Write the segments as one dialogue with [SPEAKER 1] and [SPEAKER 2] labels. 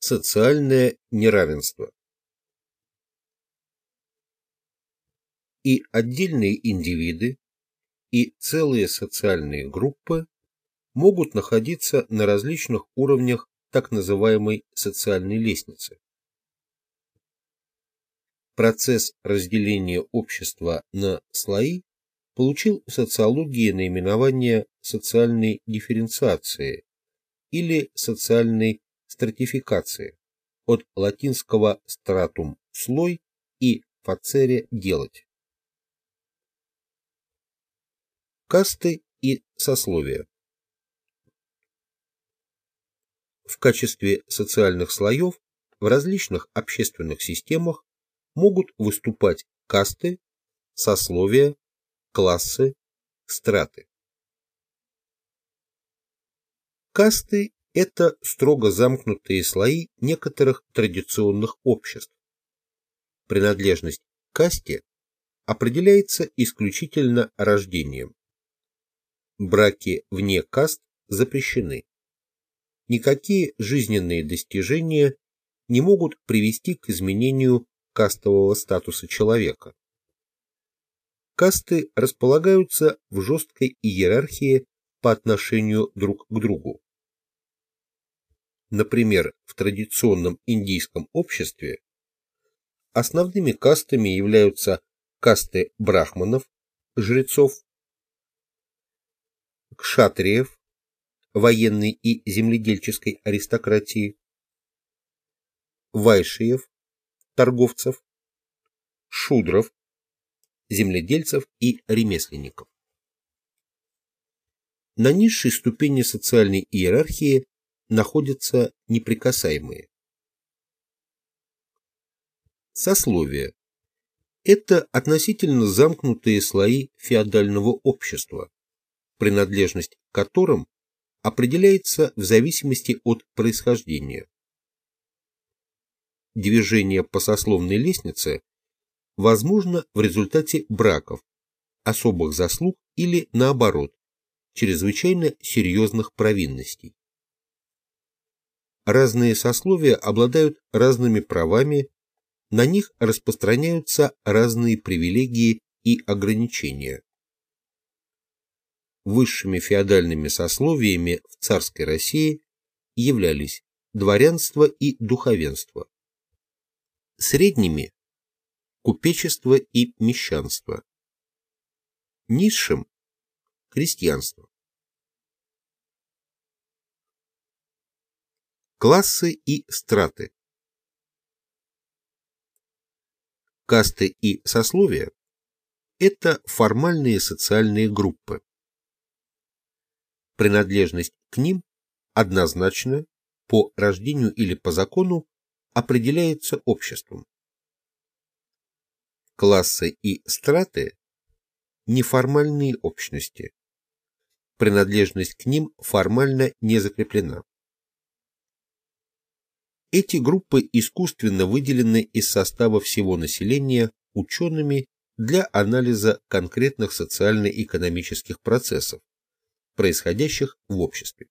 [SPEAKER 1] Социальное неравенство. И отдельные индивиды, и целые социальные группы могут находиться на различных уровнях так называемой социальной лестницы. Процесс разделения общества на слои получил в социологии наименование социальной дифференциации или социальной стратификации от латинского stratum – слой и facere – делать. Касты и сословия. В качестве социальных слоев в различных общественных системах могут выступать касты, сословия, классы, страты. Касты – это строго замкнутые слои некоторых традиционных обществ. Принадлежность к касте определяется исключительно рождением. Браки вне каст запрещены. Никакие жизненные достижения не могут привести к изменению кастового статуса человека. Касты располагаются в жесткой иерархии по отношению друг к другу. Например, в традиционном индийском обществе основными кастами являются касты брахманов, жрецов, кшатриев, военной и земледельческой аристократии, вайшиев, торговцев, шудров, земледельцев и ремесленников. На низшей ступени социальной иерархии находятся неприкасаемые. Сословия – это относительно замкнутые слои феодального общества, принадлежность к которым определяется в зависимости от происхождения. Движение по сословной лестнице возможно в результате браков, особых заслуг или, наоборот, чрезвычайно серьезных провинностей. Разные сословия обладают разными правами, на них распространяются разные привилегии и ограничения. Высшими феодальными сословиями в царской России являлись дворянство и духовенство, средними – купечество и мещанство, низшим – крестьянство. Классы и страты. Касты и сословия – это формальные социальные группы. Принадлежность к ним однозначно, по рождению или по закону, определяется обществом. Классы и страты – неформальные общности. Принадлежность к ним формально не закреплена. Эти группы искусственно выделены из состава всего населения учеными для анализа конкретных социально-экономических процессов, происходящих в обществе.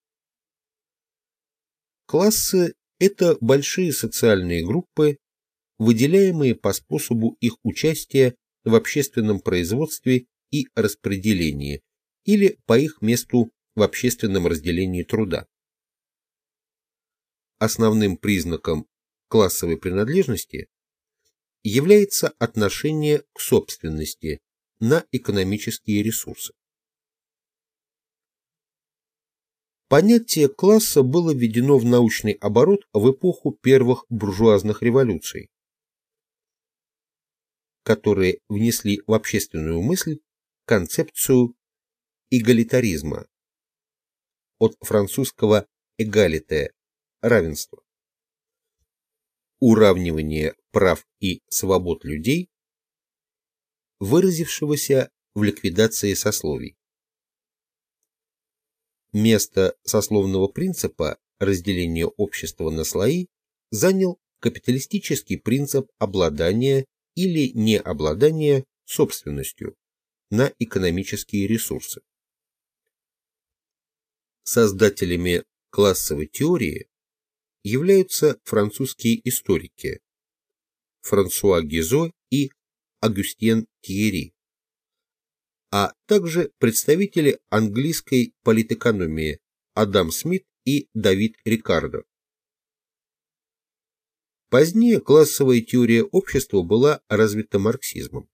[SPEAKER 1] Классы – это большие социальные группы, выделяемые по способу их участия в общественном производстве и распределении или по их месту в общественном разделении труда. Основным признаком классовой принадлежности является отношение к собственности на экономические ресурсы. Понятие класса было введено в научный оборот в эпоху первых буржуазных революций, которые внесли в общественную мысль концепцию эгалитаризма, от французского «égalité» – равенство, уравнивание прав и свобод людей, выразившегося в ликвидации сословий. Место сословного принципа разделения общества на слои занял капиталистический принцип обладания или необладания собственностью на экономические ресурсы. Создателями классовой теории являются французские историки Франсуа Гизо и Агюстен Тьерри, а также представители английской политэкономии Адам Смит и Давид Рикардо. Позднее классовая теория общества была развита марксизмом.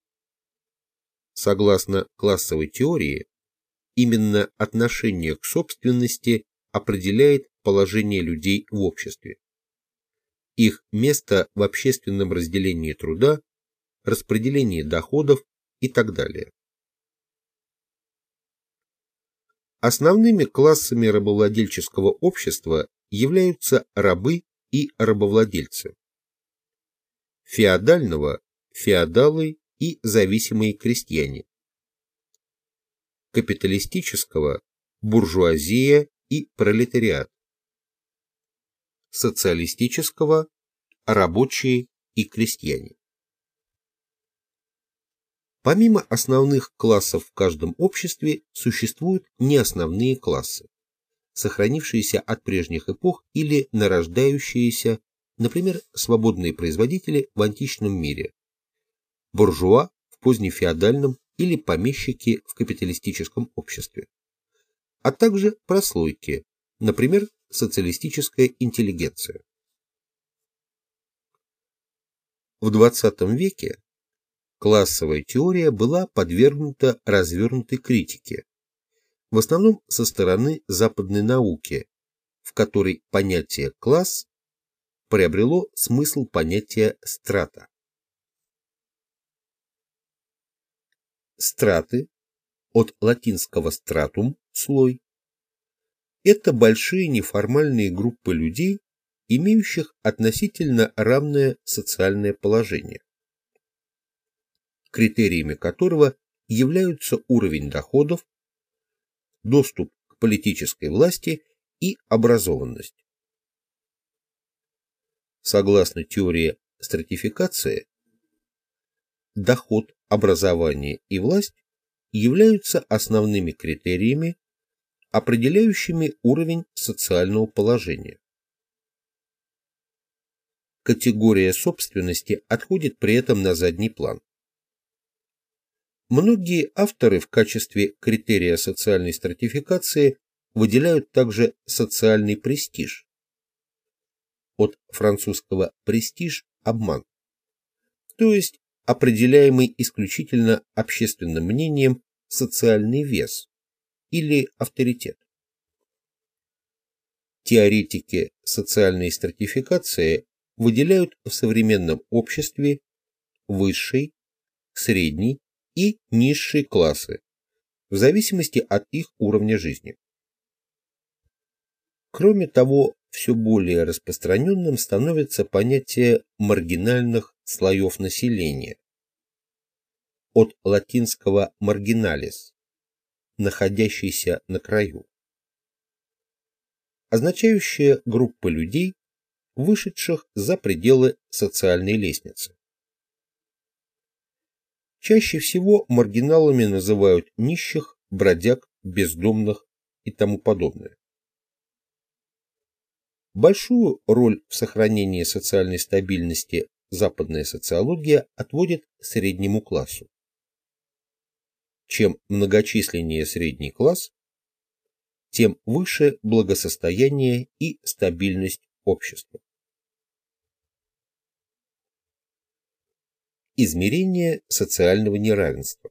[SPEAKER 1] Согласно классовой теории, именно отношение к собственности определяет положение людей в обществе, их место в общественном разделении труда, распределении доходов и так далее. Основными классами рабовладельческого общества являются рабы и рабовладельцы. Феодального – феодалы и зависимые крестьяне. Капиталистического – буржуазия и пролетариат. Социалистического – рабочие и крестьяне. Помимо основных классов в каждом обществе существуют неосновные классы, сохранившиеся от прежних эпох или нарождающиеся, например, свободные производители в античном мире, буржуа в позднефеодальном или помещики в капиталистическом обществе, а также прослойки, например, социалистическая интеллигенция. В XX веке классовая теория была подвергнута развернутой критике, в основном со стороны западной науки, в которой понятие «класс» приобрело смысл понятия «страта». Страты, от латинского stratum – слой, это большие неформальные группы людей, имеющих относительно равное социальное положение, критериями которого являются уровень доходов, доступ к политической власти и образованность. Согласно теории стратификации, доход, образование и власть являются основными критериями, определяющими уровень социального положения. Категория собственности отходит при этом на задний план. Многие авторы в качестве критерия социальной стратификации выделяют также социальный престиж. От французского «престиж» – обман, то есть определяемый исключительно общественным мнением социальный вес или авторитет. Теоретики социальной стратификации выделяют в современном обществе высший, средний и низшие классы, в зависимости от их уровня жизни. Кроме того, все более распространенным становится понятие маргинальных слоев населения, от латинского marginalis – находящийся на краю, означающее группы людей, вышедших за пределы социальной лестницы. Чаще всего маргиналами называют нищих, бродяг, бездомных и тому подобное. Большую роль в сохранении социальной стабильности западная социология отводит среднему классу. Чем многочисленнее средний класс, тем выше благосостояние и стабильность общества. Измерение социального неравенства.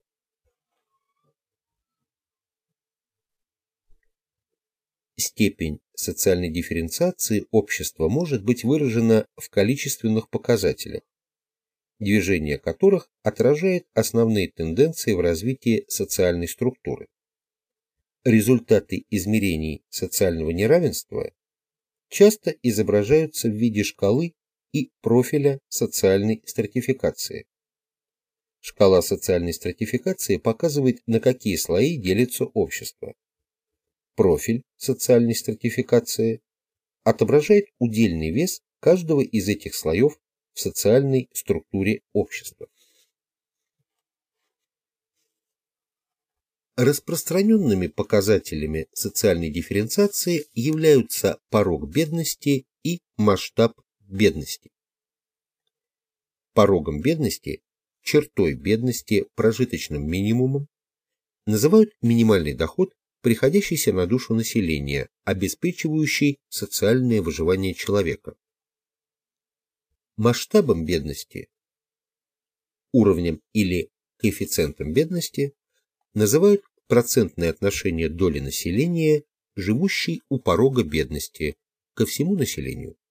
[SPEAKER 1] Степень социальной дифференциации общества может быть выражена в количественных показателях, движение которых отражает основные тенденции в развитии социальной структуры. Результаты измерений социального неравенства часто изображаются в виде шкалы и профиля социальной стратификации. Шкала социальной стратификации показывает, на какие слои делится общество. Профиль социальной стратификации отображает удельный вес каждого из этих слоев в социальной структуре общества. Распространенными показателями социальной дифференциации являются порог бедности и масштаб бедности. Порогом бедности, чертой бедности, прожиточным минимумом называют минимальный доход, приходящийся на душу населения, обеспечивающий социальное выживание человека. Масштабом бедности, уровнем или коэффициентом бедности называют процентное отношение доли населения, живущей у порога бедности, ко всему населению.